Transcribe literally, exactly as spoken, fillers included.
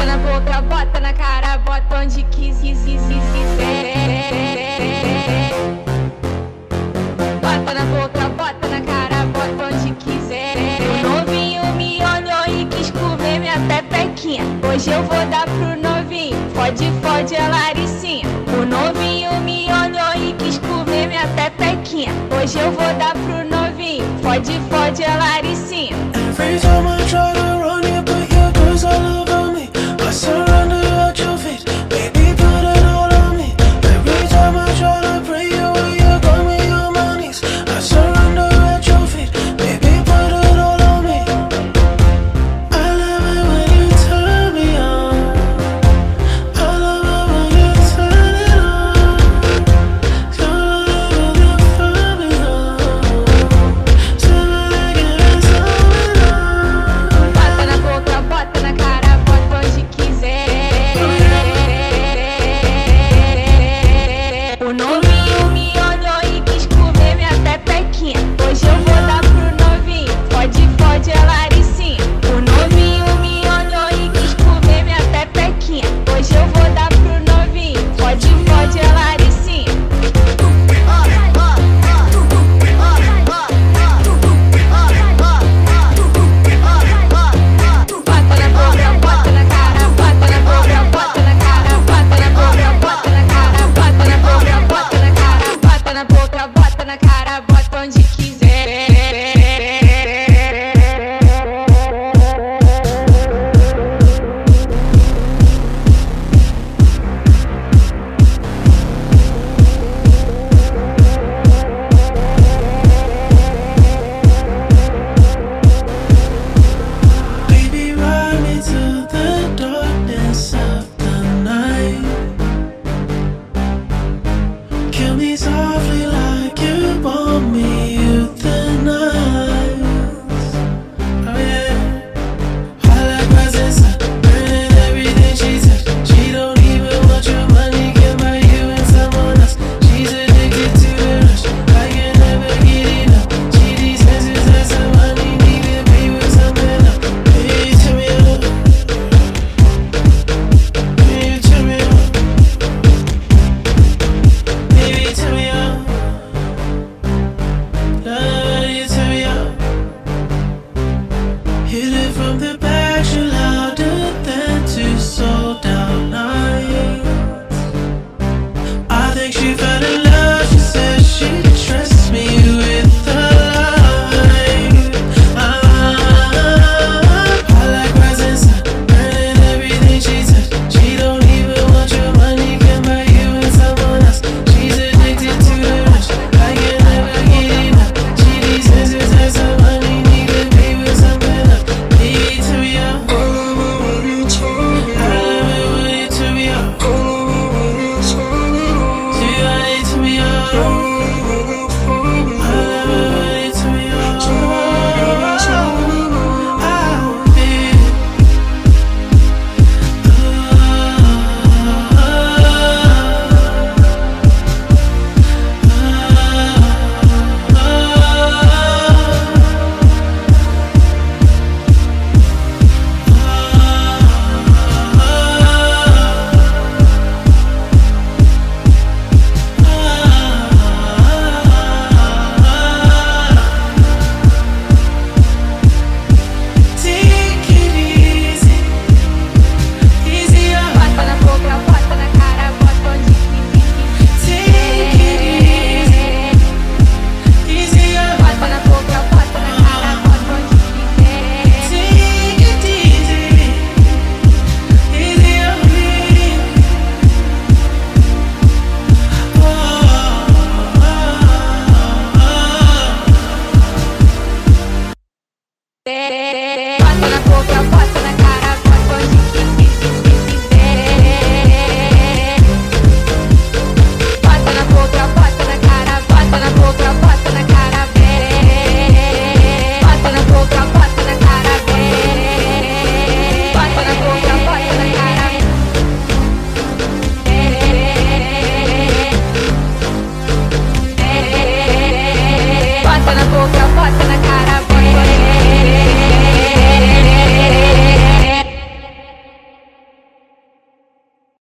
na boca, bota na cara, bota onde quiser. Bota na boca, bota na cara, bota onde quiser. O novinho me olhou e quis comer minha pepequinha. Hoje eu vou dar pro novinho, fode, fode a Laricinha. O novinho me olhou e quis comer minha pepequinha. Hoje eu vou dar pro novinho, fode, fode a Laricinha. Every time I try to